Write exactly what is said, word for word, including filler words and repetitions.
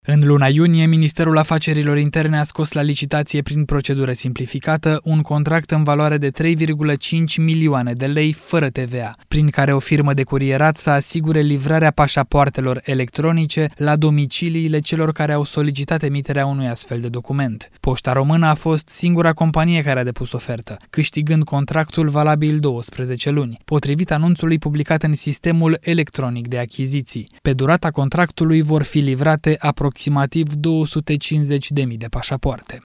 În luna iunie, Ministerul Afacerilor Interne a scos la licitație prin procedură simplificată un contract în valoare de trei virgulă cinci milioane de lei fără T V A, prin care o firmă de curierat să asigure livrarea pașapoartelor electronice la domiciliile celor care au solicitat emiterea unui astfel de document. Poșta Română a fost singura companie care a depus ofertă, câștigând contractul valabil douăsprezece luni, potrivit anunțului publicat în sistemul electronic de achiziții. Pe durata contractului vor fi livrate aproximativ două sute cincizeci de mii de pașapoarte.